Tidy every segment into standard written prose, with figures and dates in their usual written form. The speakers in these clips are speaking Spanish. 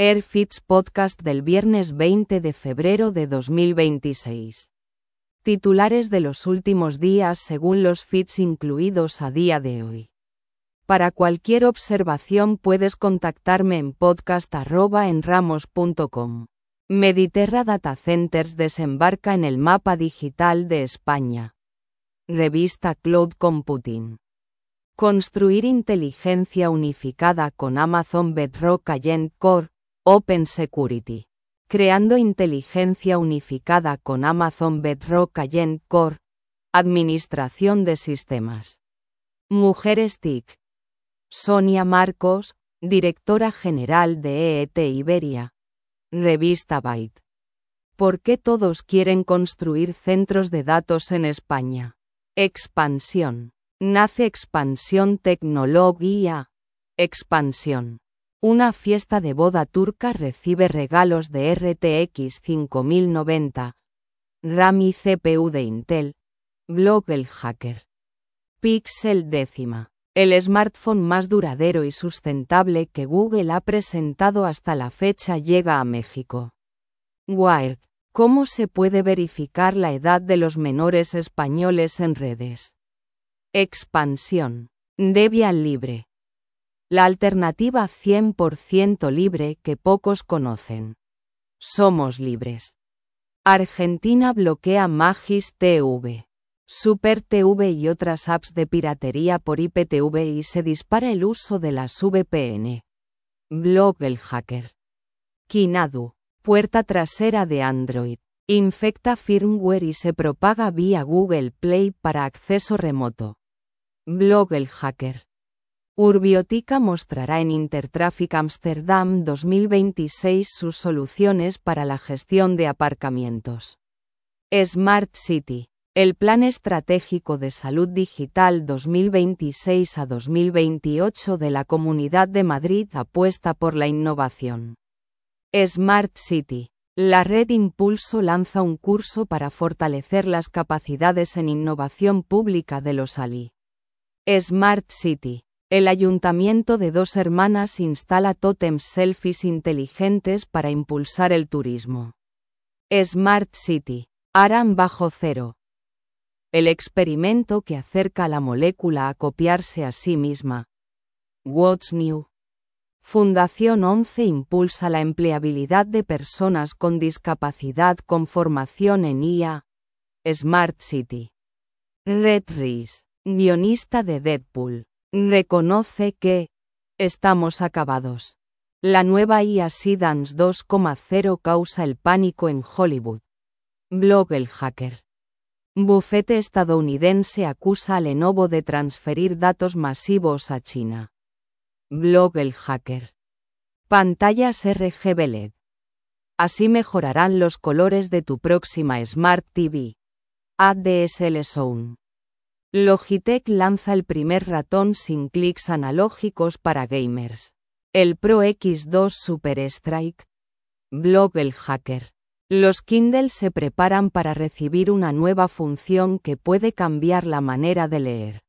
AirFits Podcast del viernes 20 de febrero de 2026. Titulares de los últimos días según los feeds incluidos a día de hoy. Para cualquier observación puedes contactarme en podcast@enramos.com. Mediterra Data Centers desembarca en el mapa digital de España. Revista Cloud Computing. Construir inteligencia unificada con Amazon Bedrock Agent Core, Open Security. Creando inteligencia unificada con Amazon Bedrock Agent Core. Administración de sistemas. Mujeres TIC. Sonia Marcos, directora general de EET Iberia. Revista Byte. ¿Por qué todos quieren construir centros de datos en España? Expansión. Nace Expansión Tecnología. Expansión. Una fiesta de boda turca recibe regalos de RTX 5090. RAM y CPU de Intel. Blog El Hacker. Pixel 10. El smartphone más duradero y sustentable que Google ha presentado hasta la fecha llega a México. Wired. ¿Cómo se puede verificar la edad de los menores españoles en redes? Expansión. Debian libre. La alternativa 100% libre que pocos conocen. Somos libres. Argentina bloquea Magis TV, Super TV y otras apps de piratería por IPTV y se dispara el uso de las VPN. Blog El Hacker. Kinadu. Puerta trasera de Android. Infecta firmware y se propaga vía Google Play para acceso remoto. Blog El Hacker. Urbiotica mostrará en Intertraffic Amsterdam 2026 sus soluciones para la gestión de aparcamientos. Smart City. El Plan Estratégico de Salud Digital 2026 a 2028 de la Comunidad de Madrid apuesta por la innovación. Smart City. La red Impulso lanza un curso para fortalecer las capacidades en innovación pública de los ALI. Smart City. El Ayuntamiento de Dos Hermanas instala tótems selfies inteligentes para impulsar el turismo. Smart City. ARAM bajo cero. El experimento que acerca a la molécula a copiarse a sí misma. What's New? Fundación 11 impulsa la empleabilidad de personas con discapacidad con formación en IA. Smart City. Red Reese, guionista de Deadpool, reconoce que estamos acabados. La nueva IA Seedance 2.0 causa el pánico en Hollywood. Blog El Hacker. Bufete estadounidense acusa a Lenovo de transferir datos masivos a China. Blog El Hacker. Pantallas RGB LED. Así mejorarán los colores de tu próxima Smart TV. ADSL Zone. Logitech lanza el primer ratón sin clics analógicos para gamers. El Pro X2 Super Strike. Blog El Hacker. Los Kindle se preparan para recibir una nueva función que puede cambiar la manera de leer.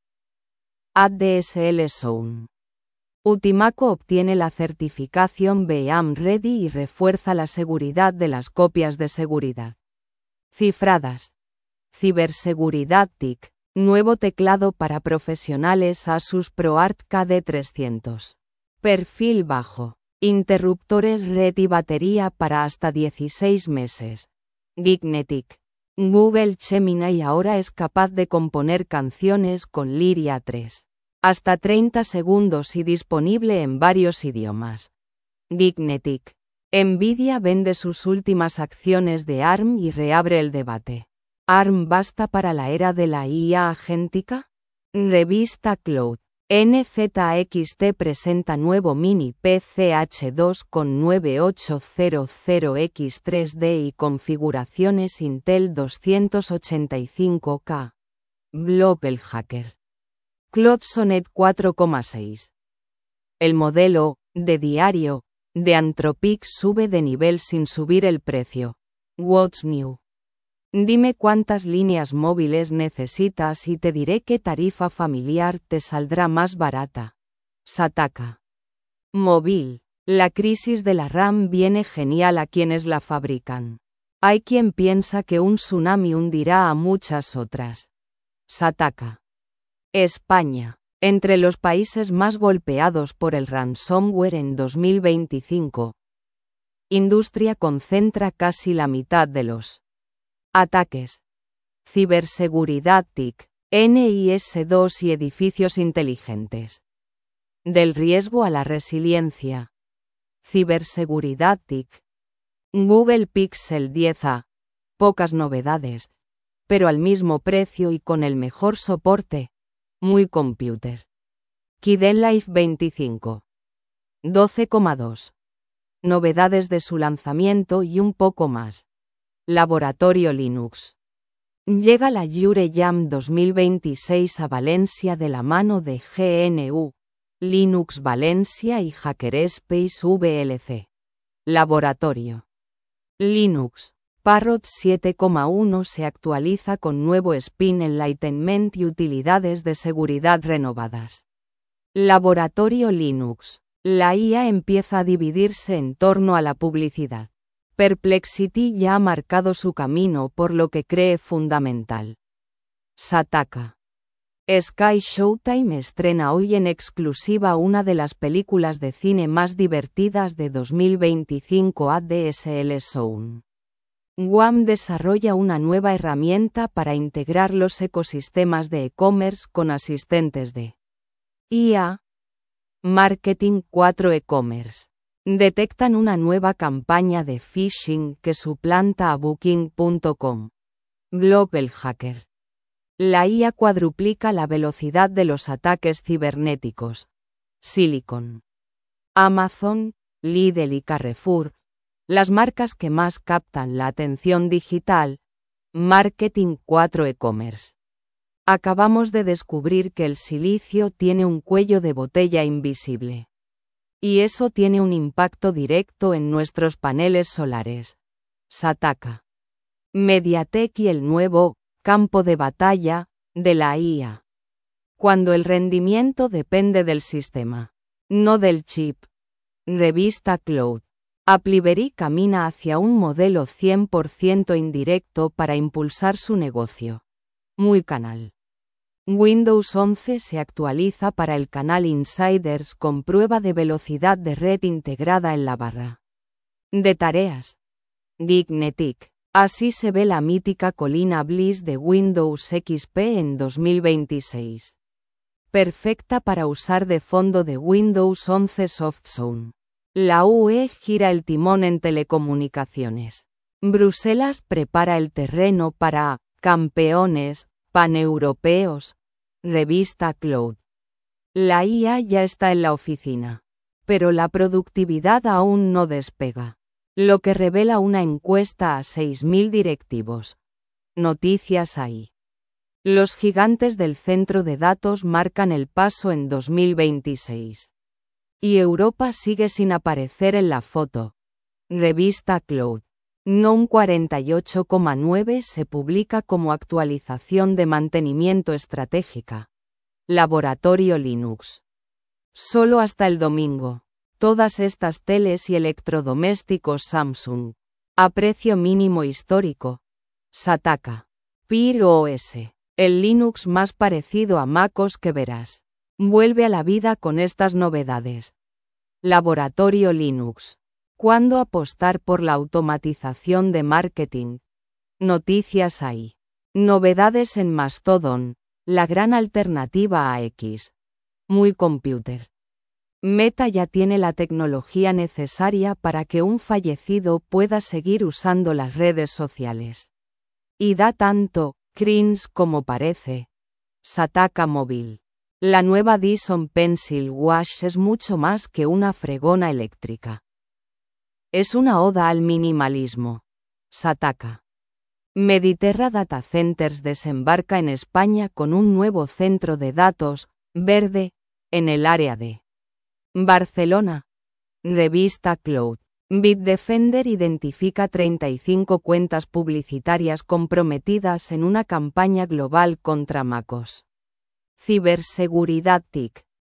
ADSL Zone. Utimaco obtiene la certificación BEAM Ready y refuerza la seguridad de las copias de seguridad. Cifradas. Ciberseguridad TIC. Nuevo teclado para profesionales Asus ProArt KD300. Perfil bajo. Interruptores red y batería para hasta 16 meses. Geeknetic. Google Gemini ahora es capaz de componer canciones con Lyria 3. Hasta 30 segundos y disponible en varios idiomas. Geeknetic. Nvidia vende sus últimas acciones de ARM y reabre el debate. ¿ARM basta para la era de la IA agéntica? Revista Cloud. NZXT presenta nuevo mini PCH2 con 9800X3D y configuraciones Intel 285K. Blog El Hacker. Claude Sonnet 4.6. El modelo, de diario, de Anthropic sube de nivel sin subir el precio. What's New? Dime cuántas líneas móviles necesitas y te diré qué tarifa familiar te saldrá más barata. Sataka. Móvil. La crisis de la RAM viene genial a quienes la fabrican. Hay quien piensa que un tsunami hundirá a muchas otras. Sataka. España. Entre los países más golpeados por el ransomware en 2025. Industria concentra casi la mitad de los ataques. Ciberseguridad TIC, NIS2 y edificios inteligentes. Del riesgo a la resiliencia. Ciberseguridad TIC. Google Pixel 10a. Pocas novedades, pero al mismo precio y con el mejor soporte. Muy computer. Kdenlive 25. 12,2. Novedades de su lanzamiento y un poco más. Laboratorio Linux. Llega la EureJam 2026 a Valencia de la mano de GNU, Linux Valencia y Hackerspace VLC. Laboratorio. Linux. Parrot 7,1 se actualiza con nuevo Spin Enlightenment y utilidades de seguridad renovadas. Laboratorio Linux. La IA empieza a dividirse en torno a la publicidad. Perplexity ya ha marcado su camino por lo que cree fundamental. Sataka. Sky Showtime estrena hoy en exclusiva una de las películas de cine más divertidas de 2025 ADSL Zone. WAM desarrolla una nueva herramienta para integrar los ecosistemas de e-commerce con asistentes de IA. Marketing 4 e-commerce. Detectan una nueva campaña de phishing que suplanta a Booking.com. Blog El Hacker. La IA cuadruplica la velocidad de los ataques cibernéticos. Silicon. Amazon, Lidl y Carrefour, las marcas que más captan la atención digital. Marketing 4 e-commerce. Acabamos de descubrir que el silicio tiene un cuello de botella invisible. Y eso tiene un impacto directo en nuestros paneles solares. Sataka. Mediatek y el nuevo campo de batalla de la IA. Cuando el rendimiento depende del sistema, no del chip. Revista Cloud. Appleberry camina hacia un modelo 100% indirecto para impulsar su negocio. Muy canal. Windows 11 se actualiza para el canal Insiders con prueba de velocidad de red integrada en la barra de tareas. Gignetic. Así se ve la mítica colina Bliss de Windows XP en 2026. Perfecta para usar de fondo de Windows 11 Softzone. La UE gira el timón en telecomunicaciones. Bruselas prepara el terreno para campeones paneuropeos. Revista Cloud. La IA ya está en la oficina, pero la productividad aún no despega, lo que revela una encuesta a 6.000 directivos. Noticias ahí. Los gigantes del centro de datos marcan el paso en 2026. Y Europa sigue sin aparecer en la foto. Revista Cloud. GNOME 48,9 se publica como actualización de mantenimiento estratégica. Laboratorio Linux. Solo hasta el domingo. Todas estas teles y electrodomésticos Samsung. A precio mínimo histórico. Sataka. Peer OS. El Linux más parecido a MacOS que verás. Vuelve a la vida con estas novedades. Laboratorio Linux. ¿Cuándo apostar por la automatización de marketing? Noticias ahí. Novedades en Mastodon, la gran alternativa a X. Muy computer. Meta ya tiene la tecnología necesaria para que un fallecido pueda seguir usando las redes sociales. Y da tanto cringe como parece. Sataka Móvil. La nueva Dyson Pencil Wash es mucho más que una fregona eléctrica. Es una oda al minimalismo. Sataka. Mediterra Data Centers desembarca en España con un nuevo centro de datos, verde, en el área de Barcelona. Revista Cloud. Bitdefender identifica 35 cuentas publicitarias comprometidas en una campaña global contra MacOS. Ciberseguridad TIC.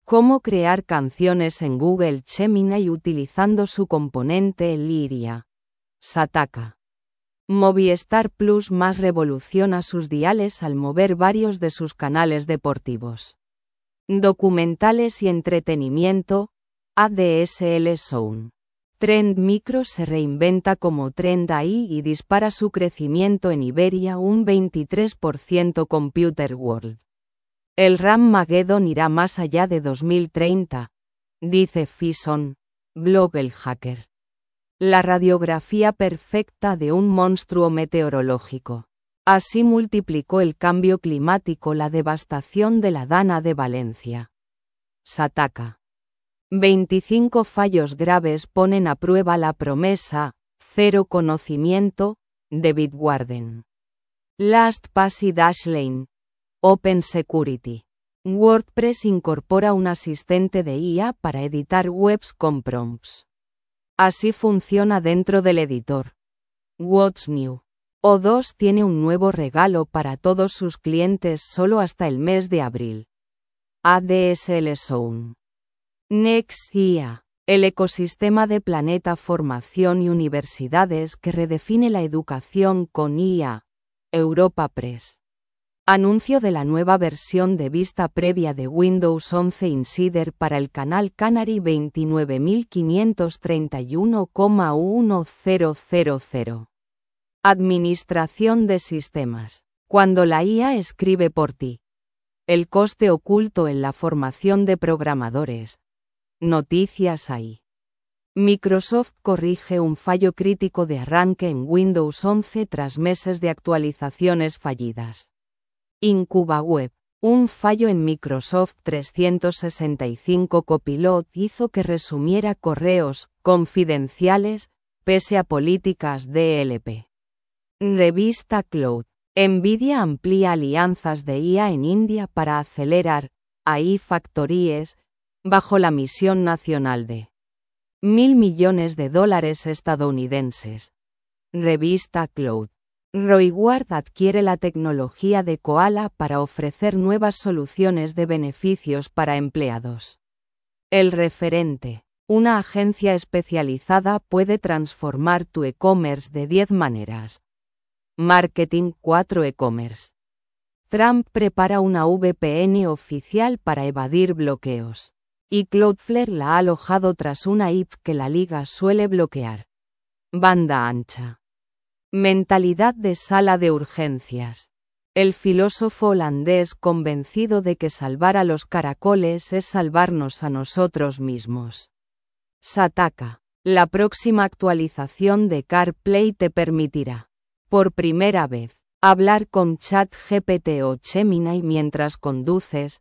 Cómo crear canciones en Google Gemini utilizando su componente Lyria. Sataka. Movistar Plus más revoluciona sus diales al mover varios de sus canales deportivos. Documentales y entretenimiento, ADSL Zone. Trend Micro se reinventa como Trend AI y dispara su crecimiento en Iberia un 23% Computer World. El Ram-Mageddon irá más allá de 2030, dice Fison, blog El Hacker. La radiografía perfecta de un monstruo meteorológico. Así multiplicó el cambio climático la devastación de la Dana de Valencia. Sataka. 25 fallos graves ponen a prueba la promesa, cero conocimiento, de Bitwarden. LastPass y Dashlane. Open Security. WordPress incorpora un asistente de IA para editar webs con prompts. Así funciona dentro del editor. What's New? O2 tiene un nuevo regalo para todos sus clientes solo hasta el mes de abril. ADSL Zone. Next IA. El ecosistema de Planeta Formación y Universidades que redefine la educación con IA. Europa Press. Anuncio de la nueva versión de vista previa de Windows 11 Insider para el canal Canary 29531,1000. Administración de sistemas. Cuando la IA escribe por ti. El coste oculto en la formación de programadores. Noticias AI. Microsoft corrige un fallo crítico de arranque en Windows 11 tras meses de actualizaciones fallidas. IncubaWeb. Un fallo en Microsoft 365 Copilot hizo que resumiera correos confidenciales, pese a políticas DLP. Revista Cloud. Nvidia amplía alianzas de IA en India para acelerar AI Factories, bajo la misión nacional de $1.000 millones estadounidenses. Revista Cloud. Royward adquiere la tecnología de Koala para ofrecer nuevas soluciones de beneficios para empleados. El Referente. Una agencia especializada puede transformar tu e-commerce de 10 maneras. Marketing 4 e-commerce. Trump prepara una VPN oficial para evadir bloqueos. Y Cloudflare la ha alojado tras una IP que la liga suele bloquear. Banda ancha. Mentalidad de sala de urgencias. El filósofo holandés convencido de que salvar a los caracoles es salvarnos a nosotros mismos. Sataka. La próxima actualización de CarPlay te permitirá, por primera vez, hablar con ChatGPT o Gemini mientras conduces.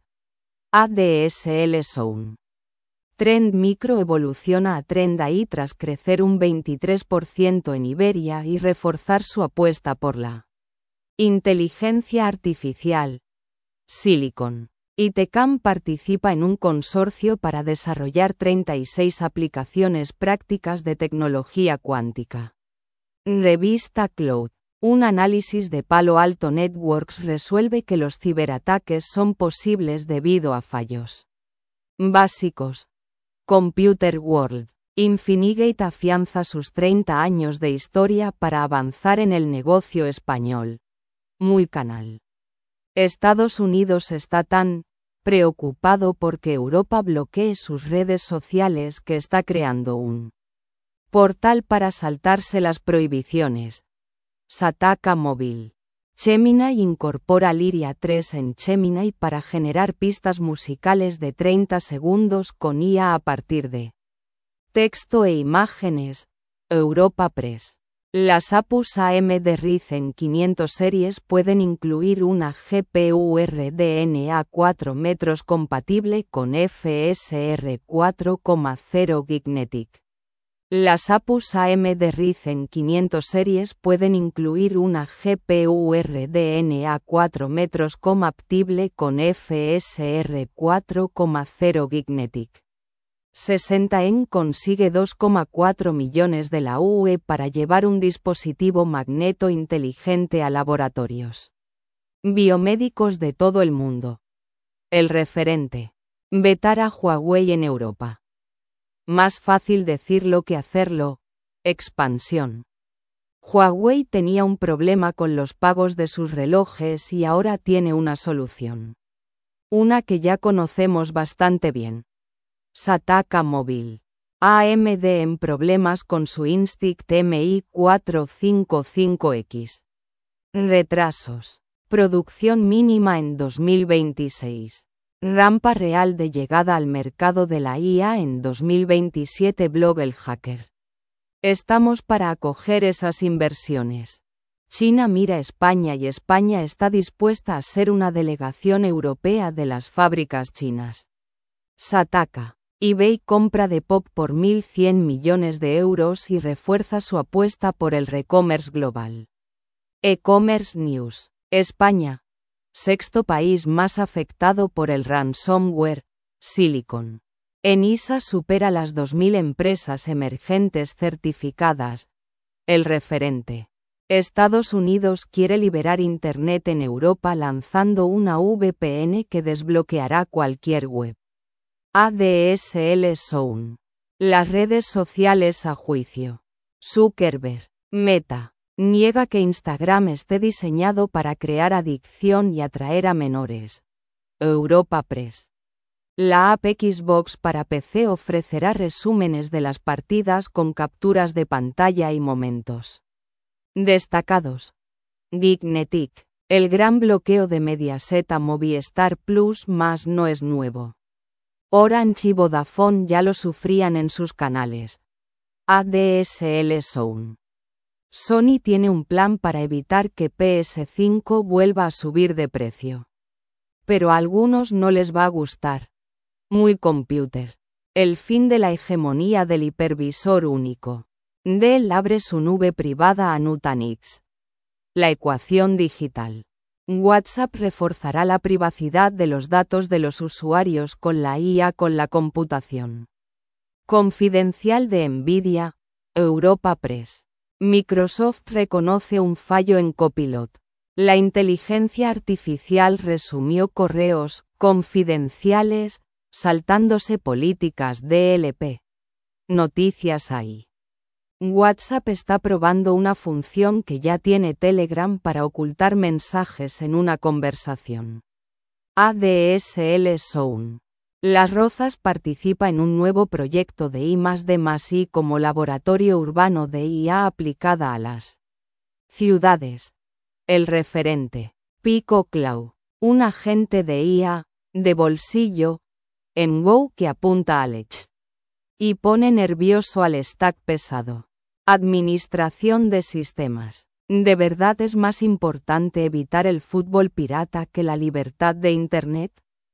ADSL Zone. Trend Micro evoluciona a Trend AI tras crecer un 23% en Iberia y reforzar su apuesta por la inteligencia artificial. Silicon. ITCAM participa en un consorcio para desarrollar 36 aplicaciones prácticas de tecnología cuántica. Revista Cloud. Un análisis de Palo Alto Networks resuelve que los ciberataques son posibles debido a fallos básicos. Computer World. Infinigate afianza sus 30 años de historia para avanzar en el negocio español. Muy canal. Estados Unidos está tan preocupado porque Europa bloquee sus redes sociales que está creando un portal para saltarse las prohibiciones. Sataka Móvil. Gemini incorpora Lyria 3 en Gemini para generar pistas musicales de 30 segundos con IA a partir de texto e imágenes. Europa Press. Las APUs AMD Ryzen 500 series pueden incluir una GPU RDNA 4 metros compatible con FSR 4,0 Gignetic. Las APUs AMD Ryzen 500 series pueden incluir una GPU RDNA 4 metros compatible con FSR 4,0 Gignetic. 60en consigue 2,4 millones de la UE para llevar un dispositivo magneto inteligente a laboratorios biomédicos de todo el mundo. El Referente. Vetar a Huawei en Europa. Más fácil decirlo que hacerlo. Expansión. Huawei tenía un problema con los pagos de sus relojes y ahora tiene una solución. Una que ya conocemos bastante bien. Sataka Móvil. AMD en problemas con su Instinct MI455X. Retrasos. Producción mínima en 2026. Rampa real de llegada al mercado de la IA en 2027. Blog El Hacker. Estamos para acoger esas inversiones. China mira a España y España está dispuesta a ser una delegación europea de las fábricas chinas. Sataka. eBay compra Depop por 1.100 millones de euros y refuerza su apuesta por el recommerce global. E-Commerce News. España. Sexto país más afectado por el ransomware. Silicon. ENISA supera las 2.000 empresas emergentes certificadas. El referente. Estados Unidos quiere liberar Internet en Europa lanzando una VPN que desbloqueará cualquier web. ADSL Zone. Las redes sociales a juicio. Zuckerberg. Meta. Niega que Instagram esté diseñado para crear adicción y atraer a menores. Europa Press. La app Xbox para PC ofrecerá resúmenes de las partidas con capturas de pantalla y momentos. Destacados. Geeknetic. El gran bloqueo de Mediaset a Movistar Plus más no es nuevo. Orange y Vodafone ya lo sufrían en sus canales. ADSL Zone. Sony tiene un plan para evitar que PS5 vuelva a subir de precio. Pero a algunos no les va a gustar. Muy Computer. El fin de la hegemonía del hipervisor único. Dell abre su nube privada a Nutanix. La ecuación digital. WhatsApp reforzará la privacidad de los datos de los usuarios con la IA con la computación. Confidencial de Nvidia. Europa Press. Microsoft reconoce un fallo en Copilot. La inteligencia artificial resumió correos confidenciales, saltándose políticas DLP. Noticias ahí. WhatsApp está probando una función que ya tiene Telegram para ocultar mensajes en una conversación. ADSL Zone. Las Rozas participa en un nuevo proyecto de I+D+I como laboratorio urbano de IA aplicada a las ciudades. El referente. Pico Cloud. Un agente de IA, de bolsillo, en Go que apunta al Edge. Y pone nervioso al stack pesado. Administración de sistemas. ¿De verdad es más importante evitar el fútbol pirata que la libertad de Internet?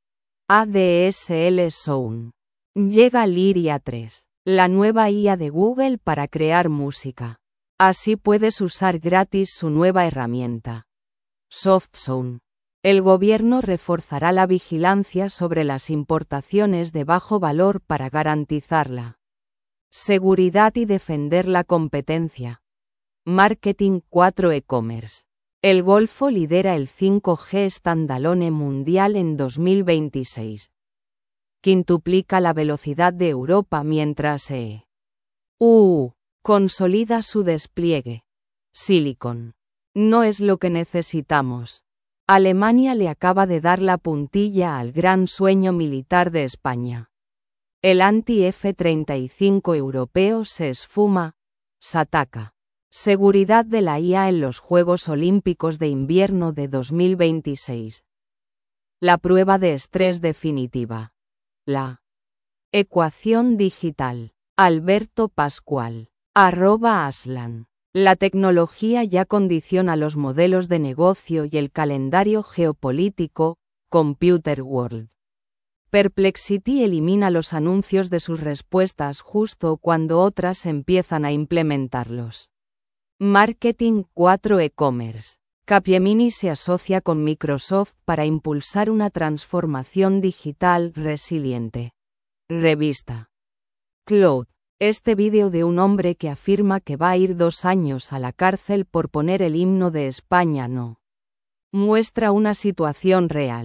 ADSL Zone. Llega Lyria 3, la nueva IA de Google para crear música. Así puedes usar gratis su nueva herramienta. SoftZone. El gobierno reforzará la vigilancia sobre las importaciones de bajo valor para garantizarla seguridad y defender la competencia. Marketing 4 E-Commerce. El Golfo lidera el 5G standalone mundial en 2026. Quintuplica la velocidad de Europa mientras EU consolida su despliegue. Silicon. No es lo que necesitamos. Alemania le acaba de dar la puntilla al gran sueño militar de España. El anti-F-35 europeo se esfuma. Sataka. Seguridad de la IA en los Juegos Olímpicos de Invierno de 2026. La prueba de estrés definitiva. La ecuación digital. Alberto Pascual. @Aslan. La tecnología ya condiciona los modelos de negocio y el calendario geopolítico. Computer World. Perplexity elimina los anuncios de sus respuestas justo cuando otras empiezan a implementarlos. Marketing 4 E-Commerce. Capgemini se asocia con Microsoft para impulsar una transformación digital resiliente. Revista. Cloud. Este vídeo de un hombre que afirma que va a ir 2 años a la cárcel por poner el himno de España no muestra una situación real.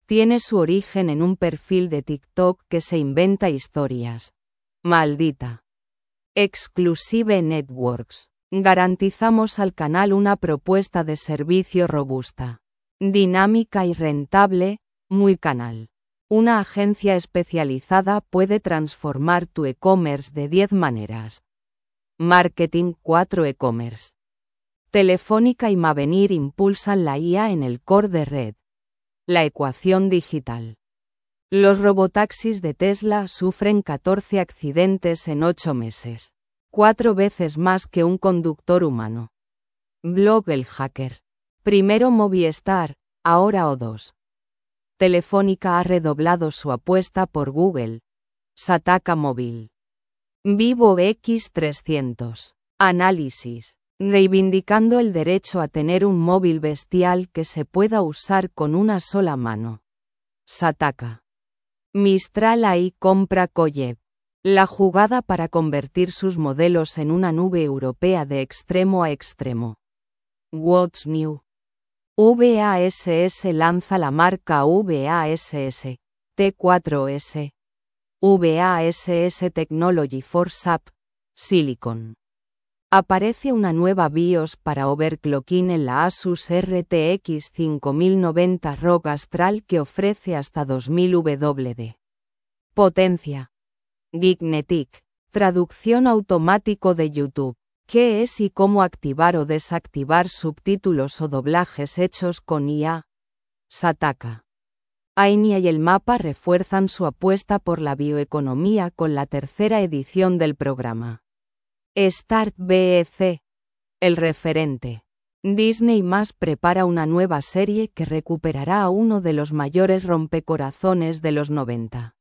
tiene su origen en un perfil de TikTok que se inventa historias. Maldita. Exclusive Networks. Garantizamos al canal una propuesta de servicio robusta, dinámica y rentable. Muy Canal. Una agencia especializada puede transformar tu e-commerce de 10 maneras. Marketing 4 e-commerce. Telefónica y Mavenir impulsan la IA en el core de red. La ecuación digital. Los robotaxis de Tesla sufren 14 accidentes en 8 meses. 4 veces más que un conductor humano. Blog El Hacker. Primero Movistar, ahora O2. Telefónica ha redoblado su apuesta por Google. Sataka Móvil. Vivo X300. Análisis. Reivindicando el derecho a tener un móvil bestial que se pueda usar con una sola mano. Sataka. Mistral AI compra Koyev. La jugada para convertir sus modelos en una nube europea de extremo a extremo. What's New? VASS lanza la marca VASS T4S. VASS Technology for SAP Silicon. Aparece una nueva BIOS para overclocking en la Asus RTX 5090 ROG Astral que ofrece hasta 2000 WD. Potencia. Geeknetic. Traducción automático de YouTube. ¿Qué es y cómo activar o desactivar subtítulos o doblajes hechos con IA? Sataka. Ainia y el Mapa refuerzan su apuesta por la bioeconomía con la tercera edición del programa. Start BEC. El referente. Disney+ prepara una nueva serie que recuperará a uno de los mayores rompecorazones de los 90.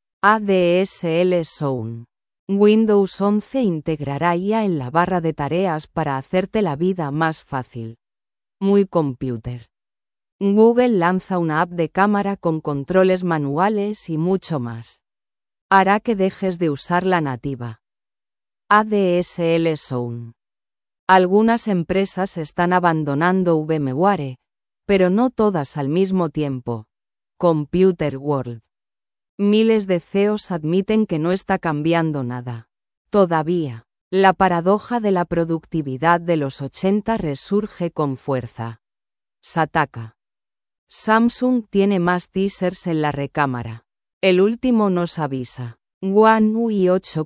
ADSL Zone. Windows 11 integrará IA en la barra de tareas para hacerte la vida más fácil. Muy Computer. Google lanza una app de cámara con controles manuales y mucho más. Hará que dejes de usar la nativa. ADSL Zone. Algunas empresas están abandonando VMware, pero no todas al mismo tiempo. Computer World. Miles de CEOs admiten que no está cambiando nada. Todavía, la paradoja de la productividad de los 80 resurge con fuerza. Sataka. Samsung tiene más teasers en la recámara. El último nos avisa. One UI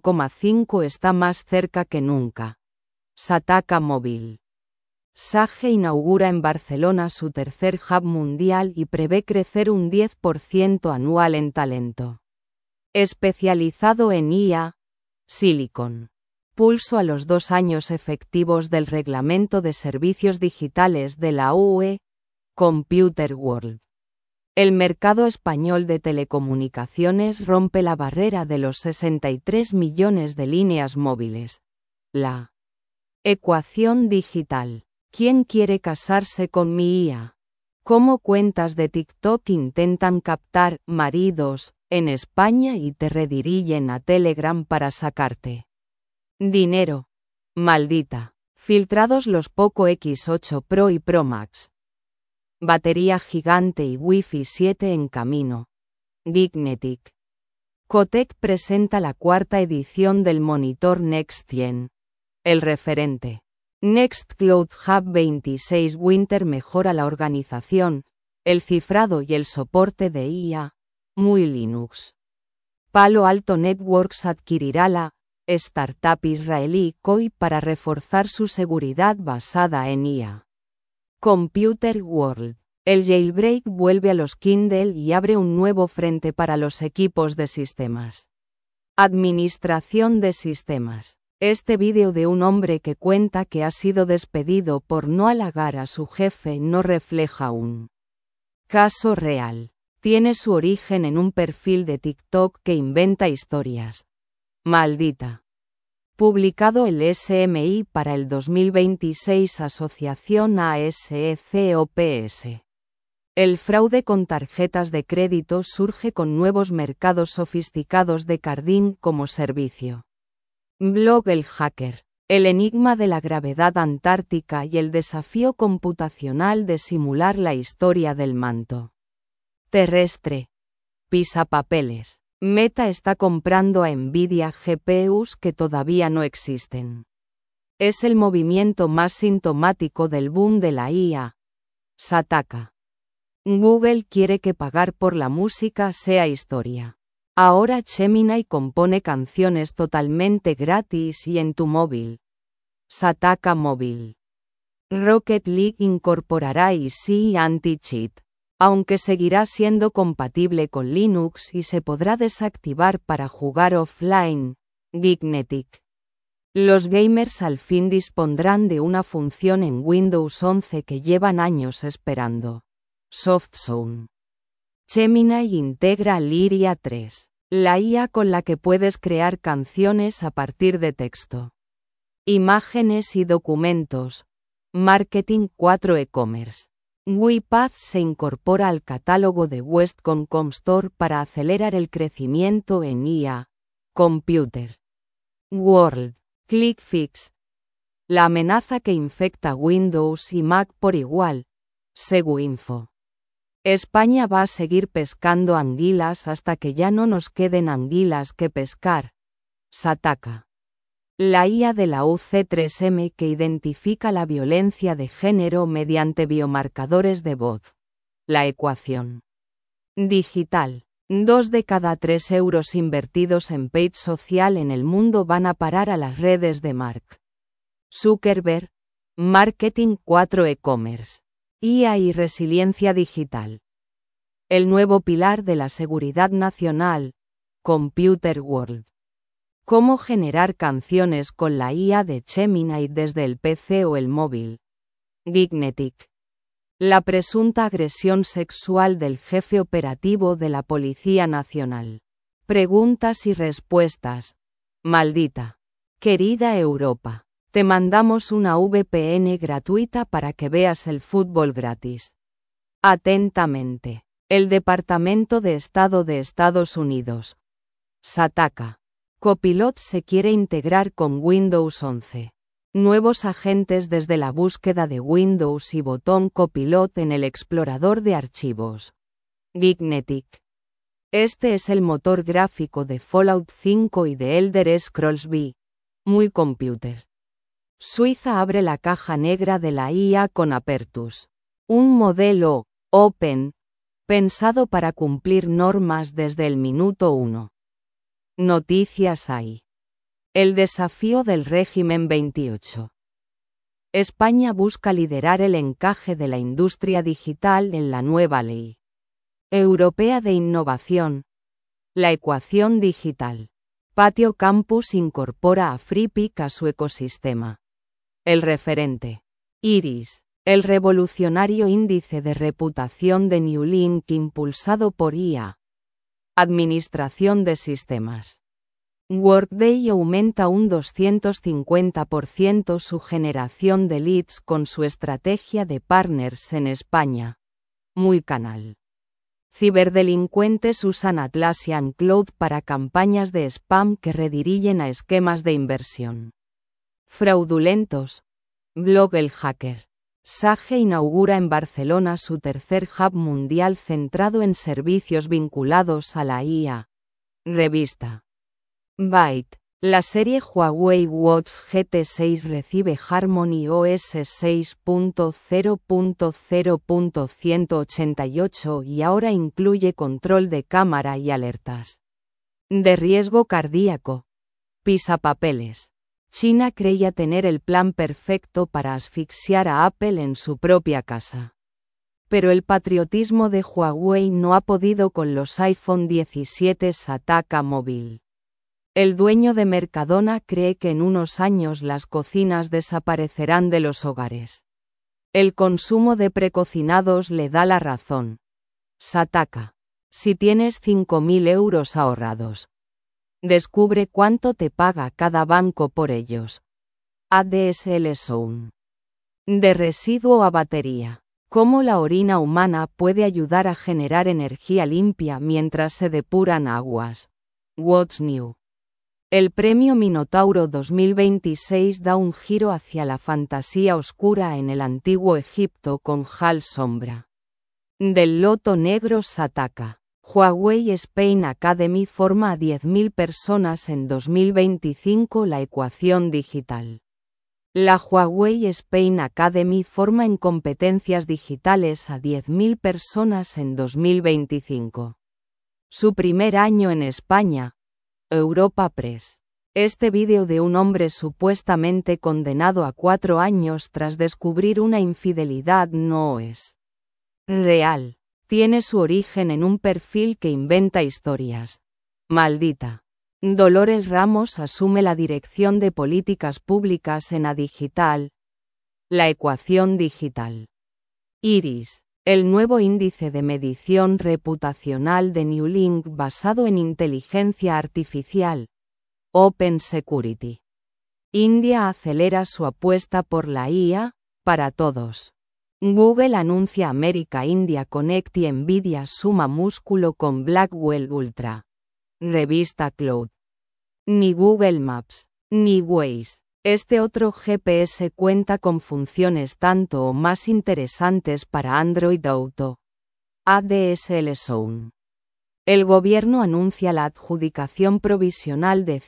8,5 está más cerca que nunca. Sataka Móvil. Sage inaugura en Barcelona su tercer hub mundial y prevé crecer un 10% anual en talento. Especializado en IA, Silicon. Pulso a los 2 años efectivos del Reglamento de Servicios Digitales de la UE, Computer World. El mercado español de telecomunicaciones rompe la barrera de los 63 millones de líneas móviles. La ecuación digital. ¿Quién quiere casarse con mi IA? ¿Cómo cuentas de TikTok intentan captar maridos en España y te redirigen a Telegram para sacarte dinero? Maldita. Filtrados los Poco X8 Pro y Pro Max. Batería gigante y Wi-Fi 7 en camino. Geeknetic. Cotec presenta la 4ª edición del monitor Next Gen. El referente. Nextcloud Hub 26 Winter mejora la organización, el cifrado y el soporte de IA. Muy Linux. Palo Alto Networks adquirirá la startup israelí Koi para reforzar su seguridad basada en IA. Computer World. El jailbreak vuelve a los Kindle y abre un nuevo frente para los equipos de sistemas. Administración de sistemas. Este vídeo de un hombre que cuenta que ha sido despedido por no halagar a su jefe no refleja un caso real. Tiene su origen en un perfil de TikTok que inventa historias. Maldita. Publicado el SMI para el 2026 Asociación ASECOPS. El fraude con tarjetas de crédito surge con nuevos mercados sofisticados de carding como servicio. Blog El Hacker. El enigma de la gravedad antártica y el desafío computacional de simular la historia del manto. Terrestre. Pisapapeles. Meta está comprando a Nvidia GPUs que todavía no existen. Es el movimiento más sintomático del boom de la IA. Sataka. Google quiere que pagar por la música sea historia. Ahora Gemini compone canciones totalmente gratis y en tu móvil. Sataka Móvil. Rocket League incorporará easy anti-cheat, aunque seguirá siendo compatible con Linux y se podrá desactivar para jugar offline. Geeknetic. Los gamers al fin dispondrán de una función en Windows 11 que llevan años esperando. SoftZone. Gemini integra Lyria 3, la IA con la que puedes crear canciones a partir de texto, imágenes y documentos. Marketing 4 e-commerce. WePath se incorpora al catálogo de Westcon Comstore para acelerar el crecimiento en IA. Computer World. ClickFix. La amenaza que infecta Windows y Mac por igual. Seguinfo. España va a seguir pescando anguilas hasta que ya no nos queden anguilas que pescar. Sataka. La IA de la UC3M que identifica la violencia de género mediante biomarcadores de voz. La ecuación. Digital. 2 de cada 3 euros invertidos en paid social en el mundo van a parar a las redes de Mark Zuckerberg. Marketing 4 e-commerce. IA y resiliencia digital. El nuevo pilar de la seguridad nacional. Computer World. ¿Cómo generar canciones con la IA de Gemini desde el PC o el móvil? Geeknetic. La presunta agresión sexual del jefe operativo de la Policía Nacional. Preguntas y respuestas. Maldita. Querida Europa, te mandamos una VPN gratuita para que veas el fútbol gratis. Atentamente. El Departamento de Estado de Estados Unidos. Sataka. Copilot se quiere integrar con Windows 11. Nuevos agentes desde la búsqueda de Windows y botón Copilot en el explorador de archivos. Geeknetic. Este es el motor gráfico de Fallout 5 y de Elder Scrolls V. Muy computer. Suiza abre la caja negra de la IA con Apertus. Un modelo open pensado para cumplir normas desde el minuto 1. Noticias hay. El desafío del régimen 28. España busca liderar el encaje de la industria digital en la nueva Ley Europea de Innovación. La ecuación digital. Patio Campus incorpora a FreePic a su ecosistema. El referente. Iris. El revolucionario índice de reputación de Newlink impulsado por IA. Administración de sistemas. Workday aumenta un 250% su generación de leads con su estrategia de partners en España. Muy canal. Ciberdelincuentes usan Atlassian Cloud para campañas de spam que redirigen a esquemas de inversión fraudulentos. Blog El Hacker. Sage inaugura en Barcelona su tercer hub mundial centrado en servicios vinculados a la IA. Revista. Byte. La serie Huawei Watch GT 6 recibe Harmony OS 6.0.0.188 y ahora incluye control de cámara y alertas de riesgo cardíaco. Pisapapeles. China creía tener el plan perfecto para asfixiar a Apple en su propia casa. Pero el patriotismo de Huawei no ha podido con los iPhone 17 Sataka Móvil. El dueño de Mercadona cree que en unos años las cocinas desaparecerán de los hogares. El consumo de precocinados le da la razón. Sataka. Si tienes 5.000 euros ahorrados, descubre cuánto te paga cada banco por ellos. ADSL Zone. De residuo a batería. ¿Cómo la orina humana puede ayudar a generar energía limpia mientras se depuran aguas? What's New. El premio Minotauro 2026 da un giro hacia la fantasía oscura en el antiguo Egipto con Hal Sombra. Del loto negro Sataka. Huawei Spain Academy forma a 10.000 personas en 2025. La ecuación digital. La Huawei Spain Academy forma en competencias digitales a 10.000 personas en 2025. Su primer año en España. Europa Press. Este vídeo de un hombre supuestamente condenado a 4 años tras descubrir una infidelidad no es real. Tiene su origen en un perfil que inventa historias. Maldita. Dolores Ramos asume la dirección de políticas públicas en Adigital. La ecuación digital. Iris. El nuevo índice de medición reputacional de Newlink basado en inteligencia artificial. Open Security. India acelera su apuesta por la IA, para todos. Google anuncia América India Connect y Nvidia suma músculo con Blackwell Ultra. Revista Cloud. Ni Google Maps, ni Waze. Este otro GPS cuenta con funciones tanto o más interesantes para Android Auto. ADSL Zone. El gobierno anuncia la adjudicación provisional de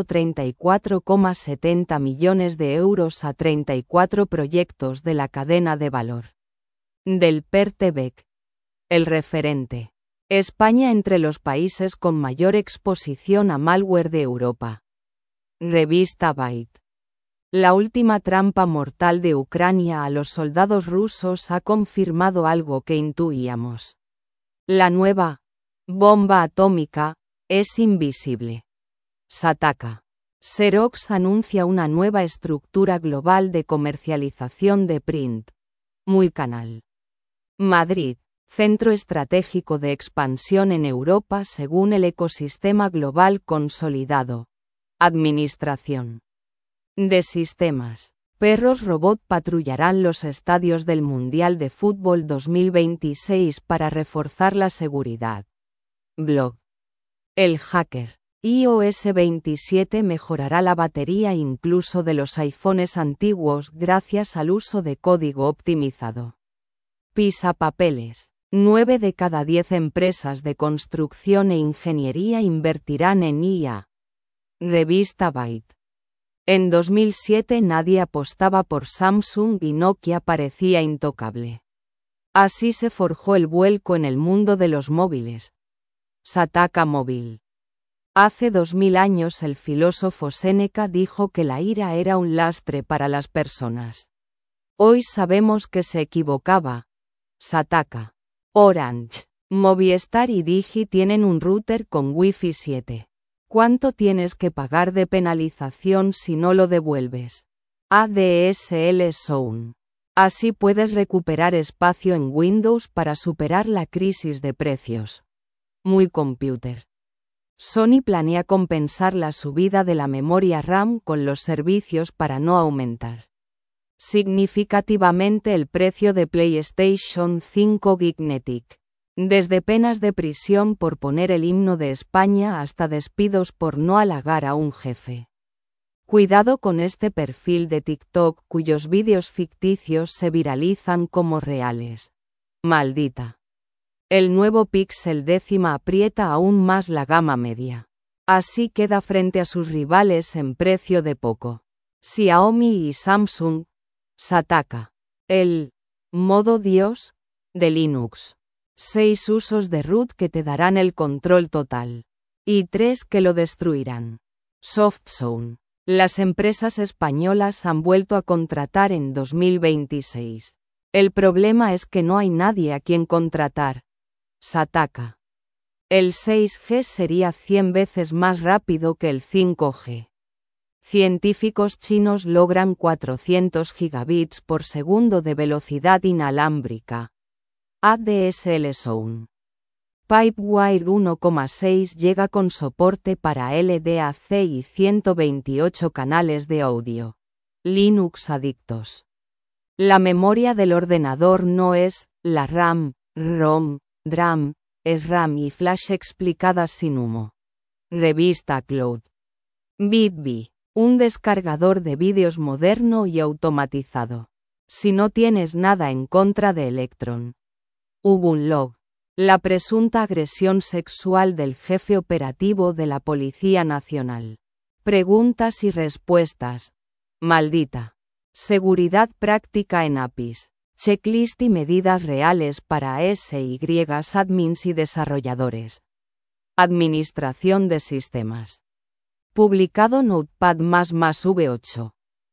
134,70 millones de euros a 34 proyectos de la cadena de valor. Del Pertebec. El referente. España entre los países con mayor exposición a malware de Europa. Revista Byte. La última trampa mortal de Ucrania a los soldados rusos ha confirmado algo que intuíamos. La nueva bomba atómica es invisible. Sataka. Xerox anuncia una nueva estructura global de comercialización de print. Muy canal. Madrid. Centro estratégico de expansión en Europa según el ecosistema global consolidado. Administración. De sistemas. Perros robot patrullarán los estadios del Mundial de Fútbol 2026 para reforzar la seguridad. Blog. El hacker. iOS 27 mejorará la batería incluso de los iPhones antiguos gracias al uso de código optimizado. Pisapapeles. 9 de cada 10 empresas de construcción e ingeniería invertirán en IA. Revista Byte. En 2007 nadie apostaba por Samsung y Nokia parecía intocable. Así se forjó el vuelco en el mundo de los móviles. Sataka Móvil. Hace 2000 años el filósofo Séneca dijo que la ira era un lastre para las personas. Hoy sabemos que se equivocaba. Sataka. Orange. Movistar y Digi tienen un router con Wi-Fi 7. ¿Cuánto tienes que pagar de penalización si no lo devuelves? ADSL Zone. Así puedes recuperar espacio en Windows para superar la crisis de precios. Muy Computer. Sony planea compensar la subida de la memoria RAM con los servicios para no aumentar significativamente el precio de PlayStation 5 Gignetic. Desde penas de prisión por poner el himno de España hasta despidos por no halagar a un jefe. Cuidado con este perfil de TikTok cuyos vídeos ficticios se viralizan como reales. Maldita. El nuevo Pixel 10 aprieta aún más la gama media. Así queda frente a sus rivales en precio de poco. Xiaomi y Samsung. Sataka. El modo Dios de Linux. 6 usos de root que te darán el control total. Y 3 que lo destruirán. SoftZone. Las empresas españolas han vuelto a contratar en 2026. El problema es que no hay nadie a quien contratar. Sataka. El 6G sería 100 veces más rápido que el 5G. Científicos chinos logran 400 gigabits por segundo de velocidad inalámbrica. ADSL Zone. Pipewire 1,6 llega con soporte para LDAC y 128 canales de audio. Linux Adictos. La memoria del ordenador no es la RAM, ROM, DRAM, es RAM y flash explicadas sin humo. Revista Cloud. BitBee. Un descargador de vídeos moderno y automatizado. Si no tienes nada en contra de Electron. Ubunlog. La presunta agresión sexual del jefe operativo de la Policía Nacional. Preguntas y respuestas. Maldita. Seguridad práctica en APIs. Checklist y medidas reales para SY admins y desarrolladores. Administración de sistemas. Publicado Notepad++ V8.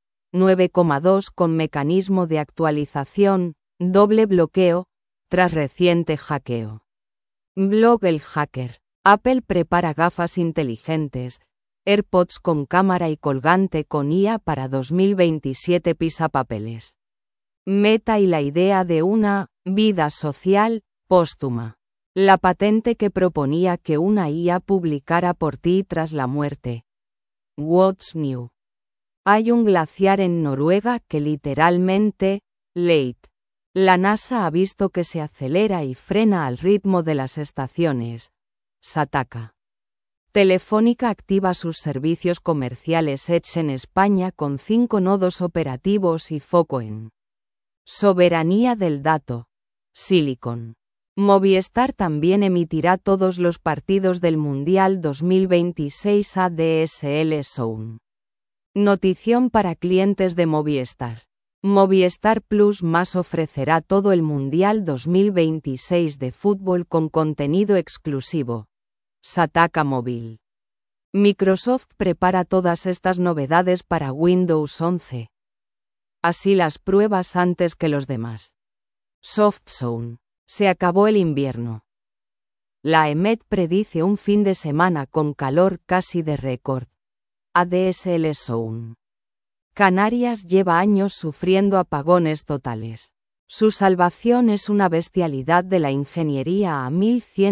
9,2 con mecanismo de actualización, doble bloqueo, tras reciente hackeo. Blog El Hacker. Apple prepara gafas inteligentes, AirPods con cámara y colgante con IA para 2027 pisapapeles. Meta y la idea de una vida social póstuma. La patente que proponía que una IA publicara por ti tras la muerte. What's new? Hay un glaciar en Noruega que literalmente, late. La NASA ha visto que se acelera y frena al ritmo de las estaciones. Sataka. Telefónica activa sus servicios comerciales Edge en España con 5 nodos operativos y foco en soberanía del dato. Silicon. Movistar también emitirá todos los partidos del Mundial 2026 ADSL Zone. Notición para clientes de Movistar. Movistar Plus Más ofrecerá todo el Mundial 2026 de fútbol con contenido exclusivo. Sataka Móvil. Microsoft prepara todas estas novedades para Windows 11. Así las pruebas antes que los demás. SoftZone. Se acabó el invierno. La EMET predice un fin de semana con calor casi de récord. ADSL Zone. Canarias lleva años sufriendo apagones totales. Su salvación es una bestialidad de la ingeniería a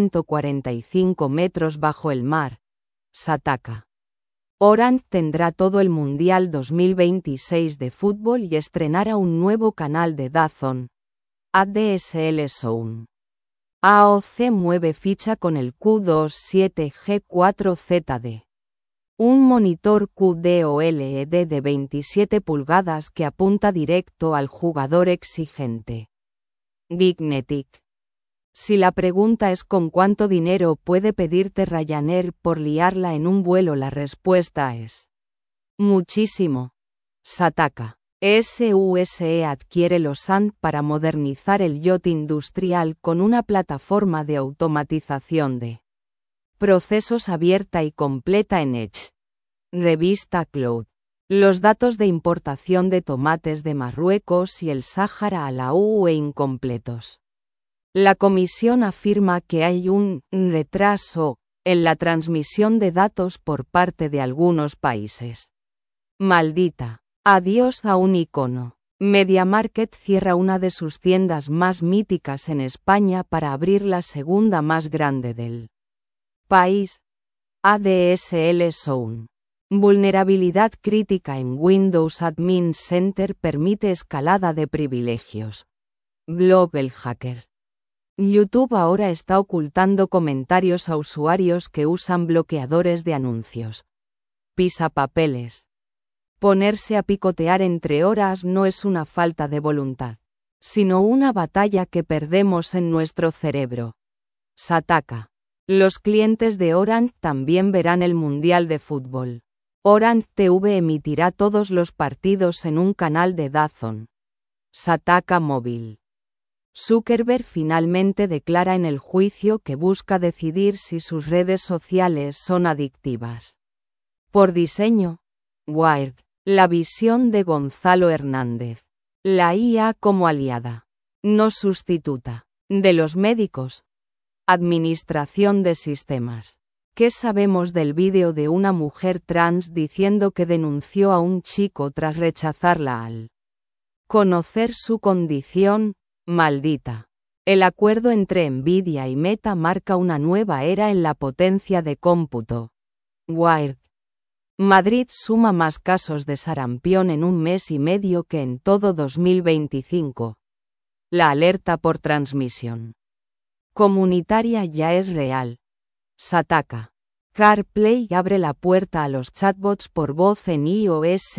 1145 metros bajo el mar. Sataka. Orange tendrá todo el Mundial 2026 de fútbol y estrenará un nuevo canal de DAZN. ADSL Zone. AOC mueve ficha con el Q27G4ZD. Un monitor QD OLED de 27 pulgadas que apunta directo al jugador exigente. Geeknetic. Si la pregunta es ¿con cuánto dinero puede pedirte Ryanair por liarla en un vuelo? La respuesta es muchísimo. Sataka. SUSE adquiere Lausanne para modernizar el yacht industrial con una plataforma de automatización de procesos abierta y completa en Edge. Revista Cloud. Los datos de importación de tomates de Marruecos y el Sáhara a la UE incompletos. La Comisión afirma que hay un retraso en la transmisión de datos por parte de algunos países. Maldita. Adiós a un icono. MediaMarkt cierra una de sus tiendas más míticas en España para abrir la segunda más grande del país. ADSL Zone. Vulnerabilidad crítica en Windows Admin Center permite escalada de privilegios. Blog El Hacker. YouTube ahora está ocultando comentarios a usuarios que usan bloqueadores de anuncios. Pisapapeles. Ponerse a picotear entre horas no es una falta de voluntad, sino una batalla que perdemos en nuestro cerebro. Sataka. Los clientes de Orange también verán el Mundial de Fútbol. Orange TV emitirá todos los partidos en un canal de DAZN. Sataka Móvil. Zuckerberg finalmente declara en el juicio que busca decidir si sus redes sociales son adictivas. Por diseño. Wired. La visión de Gonzalo Hernández. La IA como aliada, no sustituta, de los médicos. Administración de sistemas. ¿Qué sabemos del vídeo de una mujer trans diciendo que denunció a un chico tras rechazarla al conocer su condición? Maldita. El acuerdo entre Nvidia y Meta marca una nueva era en la potencia de cómputo. Wired. Madrid suma más casos de sarampión en un mes y medio que en todo 2025. La alerta por transmisión comunitaria ya es real. Sataka. CarPlay abre la puerta a los chatbots por voz en iOS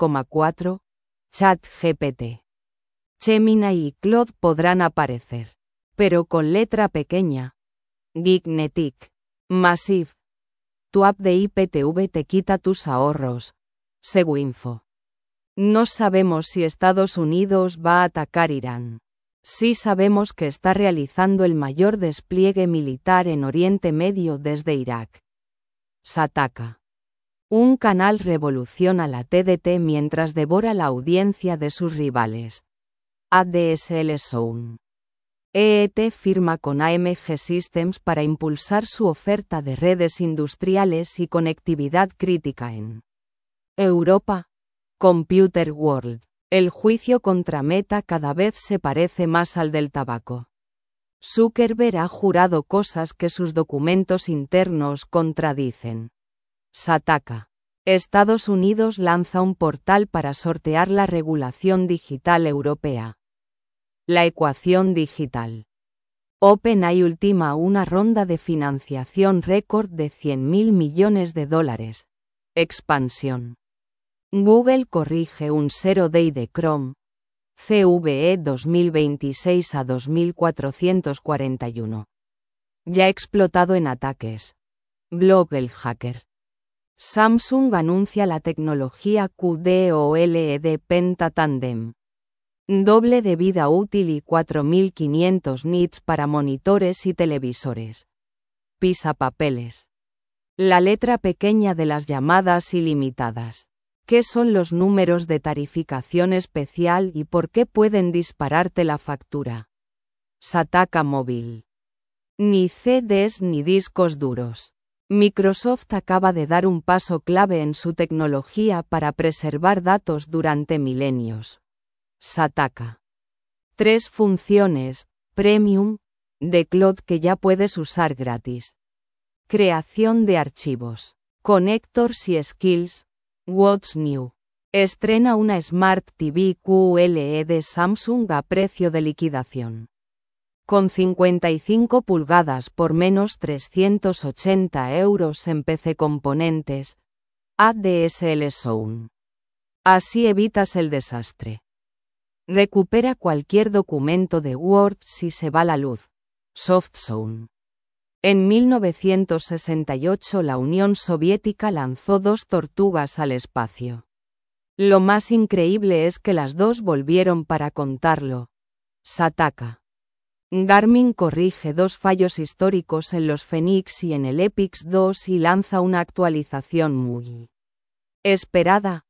26,4. ChatGPT. Gemini y Claude podrán aparecer pero con letra pequeña. Gignetic. Massive. Tu app de IPTV te quita tus ahorros. Seguinfo. No sabemos si Estados Unidos va a atacar Irán. Sí sabemos que está realizando el mayor despliegue militar en Oriente Medio desde Irak. Sataka. Un canal revoluciona la TDT mientras devora la audiencia de sus rivales. ADSL Zone. EET firma con AMG Systems para impulsar su oferta de redes industriales y conectividad crítica en Europa. Computer World. El juicio contra Meta cada vez se parece más al del tabaco. Zuckerberg ha jurado cosas que sus documentos internos contradicen. Sataka. Estados Unidos lanza un portal para sortear la regulación digital europea. La ecuación digital. OpenAI ultima una ronda de financiación récord de $100.000 millones. Expansión. Google corrige un Zero Day de Chrome. CVE 2026 a 2441. Ya explotado en ataques. Blog El Hacker. Samsung anuncia la tecnología QD-OLED Penta Tandem. Doble de vida útil y 4500 nits para monitores y televisores. Pisapapeles. La letra pequeña de las llamadas ilimitadas. ¿Qué son los números de tarificación especial y por qué pueden dispararte la factura? Sataka Móvil. Ni CDs ni discos duros. Microsoft acaba de dar un paso clave en su tecnología para preservar datos durante milenios. Sataka. 3 funciones, Premium, de Cloud que ya puedes usar gratis. Creación de archivos. Connectors y skills. What's new? Estrena una Smart TV QLED Samsung a precio de liquidación. Con 55 pulgadas por menos 380 € en PC Componentes. ADSL Zone. Así evitas el desastre. Recupera cualquier documento de Word si se va la luz. SoftZone. En 1968 la Unión Soviética lanzó 2 tortugas al espacio. Lo más increíble es que las 2 volvieron para contarlo. Sataka. Garmin corrige 2 fallos históricos en los Fenix y en el Epix 2 y lanza una actualización muy esperada.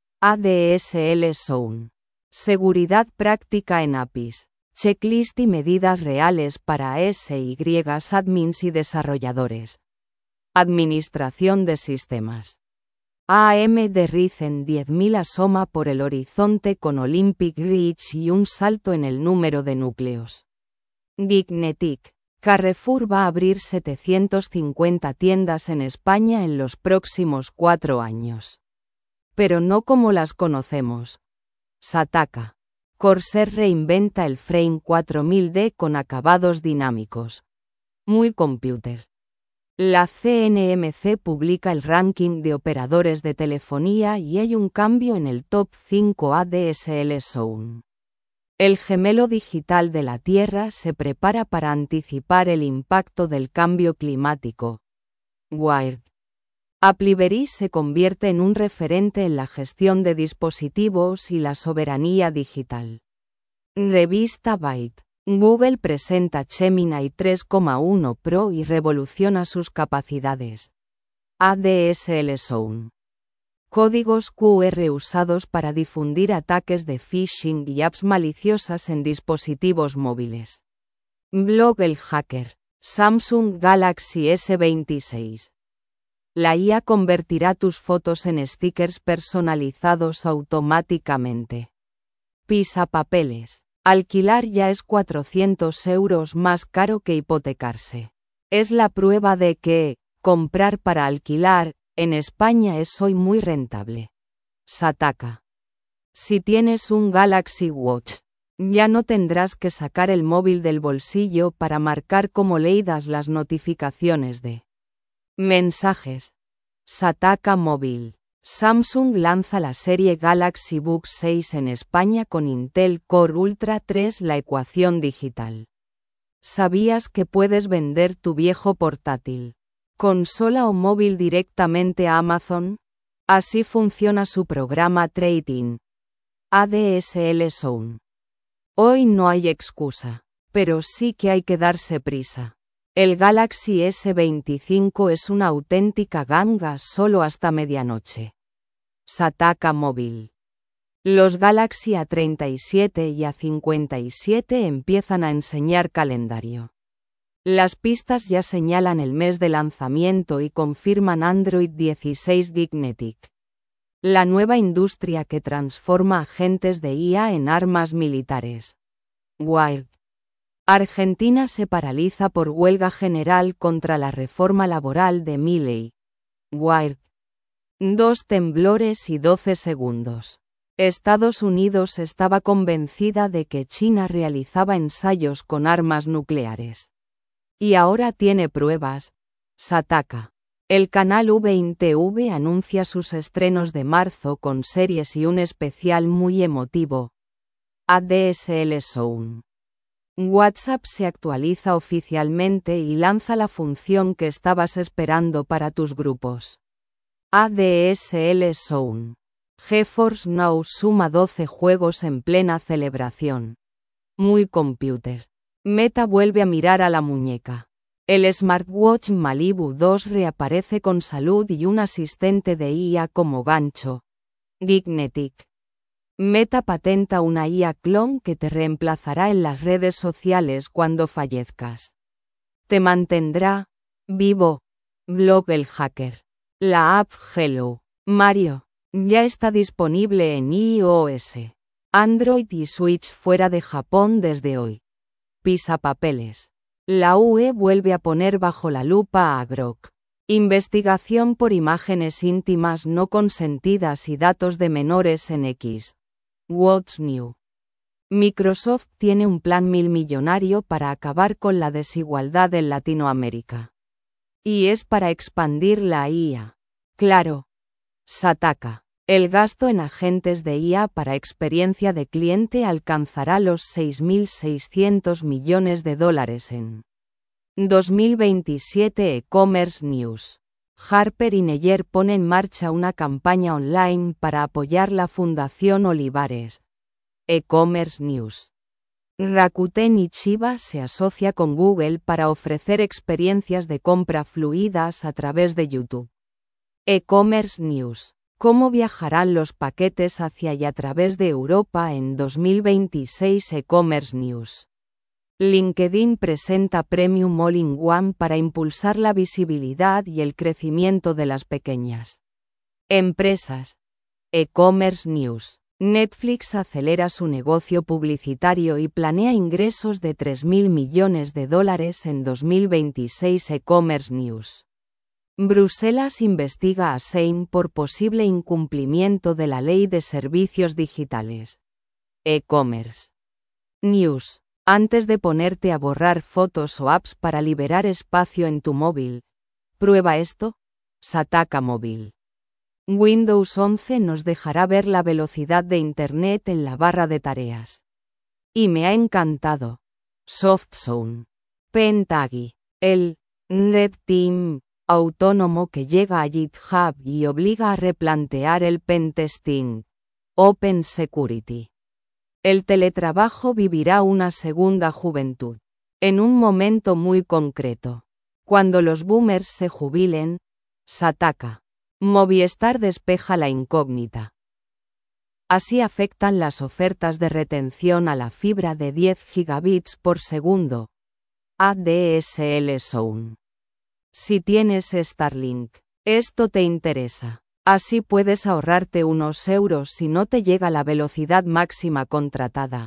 ADSL Zone. Seguridad práctica en APIs. Checklist y medidas reales para SY admins y desarrolladores. Administración de sistemas. AMD Ryzen 10.000 asoma por el horizonte con Olympic Ridge y un salto en el número de núcleos. Gignetic. Carrefour va a abrir 750 tiendas en España en los próximos 4 años. Pero no como las conocemos. Sataka. Corsair reinventa el Frame 4000D con acabados dinámicos. Muy computer. La CNMC publica el ranking de operadores de telefonía y hay un cambio en el top 5 ADSL Zone. El gemelo digital de la Tierra se prepara para anticipar el impacto del cambio climático. Wired. Applivery se convierte en un referente en la gestión de dispositivos y la soberanía digital. Revista Byte. Google presenta Gemini 3,1 Pro y revoluciona sus capacidades. ADSL Zone. Códigos QR usados para difundir ataques de phishing y apps maliciosas en dispositivos móviles. Blog El Hacker. Samsung Galaxy S26. La IA convertirá tus fotos en stickers personalizados automáticamente. Pisapapeles. Alquilar ya es 400 € más caro que hipotecarse. Es la prueba de que, comprar para alquilar, en España es hoy muy rentable. Sataka. Si tienes un Galaxy Watch, ya no tendrás que sacar el móvil del bolsillo para marcar cómo leídas las notificaciones de mensajes. Sataka Móvil. Samsung lanza la serie Galaxy Book 6 en España con Intel Core Ultra 3, la ecuación digital. ¿Sabías que puedes vender tu viejo portátil, consola o móvil directamente a Amazon? Así funciona su programa Trade-in. ADSL Zone. Hoy no hay excusa, pero sí que hay que darse prisa. El Galaxy S25 es una auténtica ganga solo hasta medianoche. Sataka Móvil. Los Galaxy A37 y A57 empiezan a enseñar calendario. Las pistas ya señalan el mes de lanzamiento y confirman Android 16 Dignetic. La nueva industria que transforma agentes de IA en armas militares. Wired. Argentina se paraliza por huelga general contra la reforma laboral de Milei. Wired. 2 temblores y 12 segundos. Estados Unidos estaba convencida de que China realizaba ensayos con armas nucleares. Y ahora tiene pruebas. Sataka. El canal V20V anuncia sus estrenos de marzo con series y un especial muy emotivo. ADSL Zone. WhatsApp se actualiza oficialmente y lanza la función que estabas esperando para tus grupos. ADSL Zone. GeForce Now suma 12 juegos en plena celebración. Muy computer. Meta vuelve a mirar a la muñeca. El smartwatch Malibu 2 reaparece con salud y un asistente de IA como gancho. Dignetic. Meta patenta una IA clon que te reemplazará en las redes sociales cuando fallezcas. Te mantendrá vivo. Blog El Hacker. La app Hello Mario ya está disponible en iOS, Android y Switch fuera de Japón desde hoy. Pisapapeles. La UE vuelve a poner bajo la lupa a Grok. Investigación por imágenes íntimas no consentidas y datos de menores en X. What's New? Microsoft tiene un plan milmillonario para acabar con la desigualdad en Latinoamérica. Y es para expandir la IA. Claro. Sataka. El gasto en agentes de IA para experiencia de cliente alcanzará los $6.600 millones en 2027. E-Commerce News. Harper y Neyer pone en marcha una campaña online para apoyar la Fundación Olivares. E-Commerce News. Rakuten Ichiba se asocia con Google para ofrecer experiencias de compra fluidas a través de YouTube. E-Commerce News. ¿Cómo viajarán los paquetes hacia y a través de Europa en 2026? E-Commerce News. LinkedIn presenta Premium All-in-One para impulsar la visibilidad y el crecimiento de las pequeñas empresas. E-Commerce News. Netflix acelera su negocio publicitario y planea ingresos de $3.000 millones en 2026. E-Commerce News. Bruselas investiga a Shein por posible incumplimiento de la ley de servicios digitales. E-Commerce News. Antes de ponerte a borrar fotos o apps para liberar espacio en tu móvil, prueba esto. Sataka Móvil. Windows 11 nos dejará ver la velocidad de Internet en la barra de tareas. Y me ha encantado. SoftZone. Pentagi. El Red Team autónomo que llega a GitHub y obliga a replantear el pentesting. Open Security. El teletrabajo vivirá una segunda juventud. En un momento muy concreto. Cuando los boomers se jubilen. Sataka. Movistar despeja la incógnita. Así afectan las ofertas de retención a la fibra de 10 gigabits por segundo. ADSL Zone. Si tienes Starlink, esto te interesa. Así puedes ahorrarte unos euros si no te llega la velocidad máxima contratada.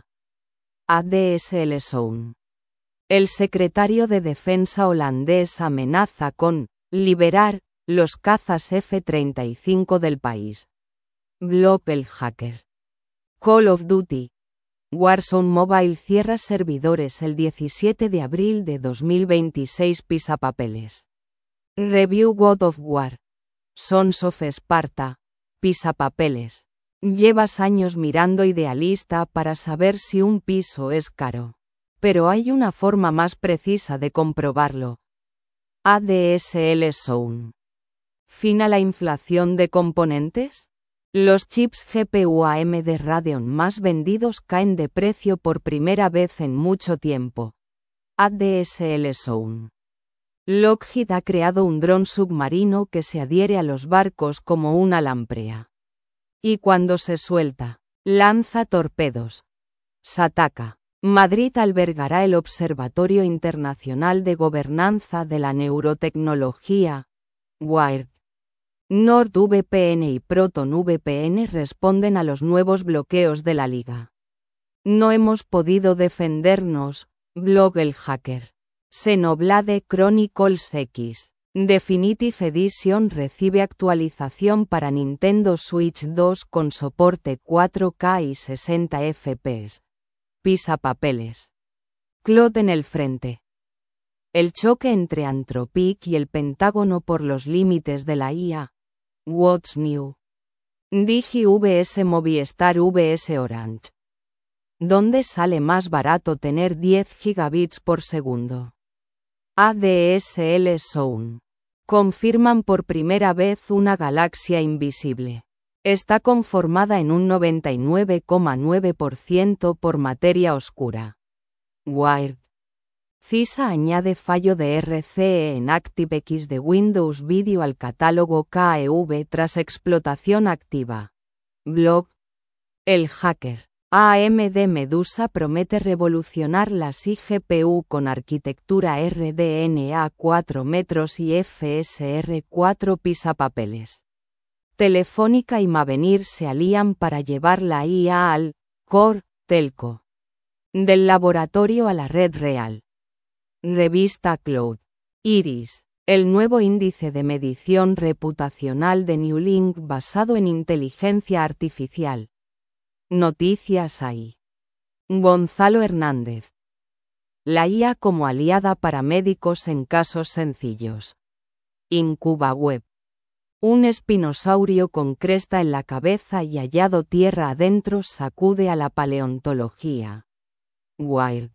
ADSL Zone. El secretario de Defensa holandés amenaza con liberar los cazas F-35 del país. Blog El Hacker. Call of Duty. Warzone Mobile cierra servidores el 17 de abril de 2026. Pisapapeles. Review God of War. Sons of Sparta. Pisapapeles. Llevas años mirando Idealista para saber si un piso es caro. Pero hay una forma más precisa de comprobarlo. ADSL Zone. ¿Fin a la inflación de componentes? Los chips GPU AMD Radeon más vendidos caen de precio por primera vez en mucho tiempo. ADSL Zone. Lockheed ha creado un dron submarino que se adhiere a los barcos como una lamprea. Y cuando se suelta, lanza torpedos. Sataka. Madrid albergará el Observatorio Internacional de Gobernanza de la Neurotecnología, WIRD. NordVPN y ProtonVPN responden a los nuevos bloqueos de la Liga. No hemos podido defendernos, blog el hacker. Xenoblade Chronicles X. Definitive Edition recibe actualización para Nintendo Switch 2 con soporte 4K y 60 FPS. Pisapapeles. Claude en el frente. El choque entre Anthropic y el Pentágono por los límites de la IA. What's new? Digi vs Movistar vs Orange. ¿Dónde sale más barato tener 10 gigabits por segundo? ADSL Zone. Confirman por primera vez una galaxia invisible. Está conformada en un 99,9% por materia oscura. Wired. CISA añade fallo de RCE en ActiveX de Windows Video al catálogo KEV tras explotación activa. Blog. El hacker. AMD Medusa promete revolucionar las iGPU con arquitectura RDNA 4 metros y FSR 4 pisapapeles. Telefónica y Mavenir se alían para llevar la IA al Core Telco. Del laboratorio a la red real. Revista Cloud. Iris. El nuevo índice de medición reputacional de Newlink basado en inteligencia artificial. Noticias ahí. Gonzalo Hernández. La IA como aliada para médicos en casos sencillos. IncubaWeb. Un espinosaurio con cresta en la cabeza y hallado tierra adentro sacude a la paleontología. Wired.